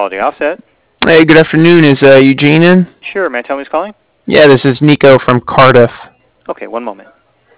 Technology Offset. Hey, good afternoon. Is Eugene in? Sure, may I tell me who's calling? Yeah, this is Nico from Cardiff. Okay, one moment.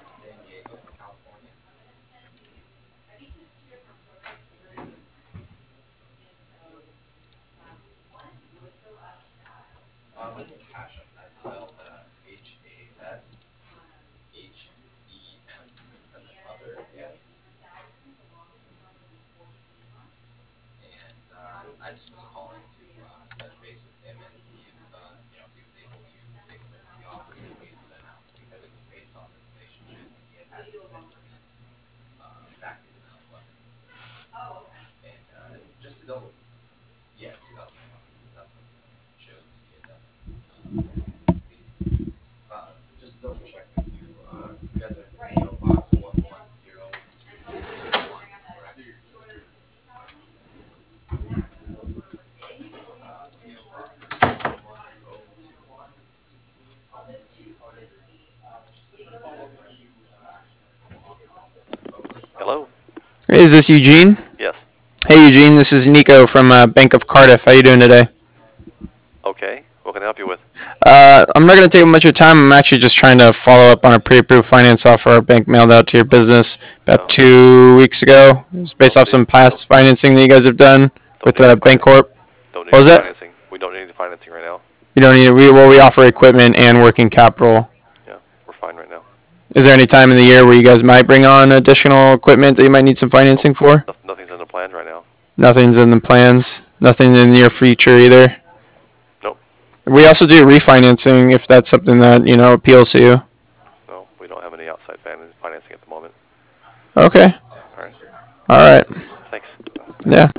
Hello? Hey, is this Eugene? Yes. Hey, Eugene. This is Nico from Bank of Cardiff. How you doing today? Okay, what can I help you with? I'm not going to take much of your time. I'm actually just trying to follow up on a pre-approved finance offer our bank mailed out to your business about Oh. 2 weeks ago. It's based off some past financing that you guys have done with Bancorp. Don't need What was any that? financing. We don't need any financing right now. You don't need. We offer equipment and working capital. Yeah, we're fine right now. Is there any time in the year where you guys might bring on additional equipment that you might need some financing for? Nothing's in the plans right now. Nothing's in the plans. Nothing in the near future either. Nope. We also do refinancing if that's something that appeals to you. No, we don't have any outside financing at the moment. Okay. All right. All right. Thanks. Yeah.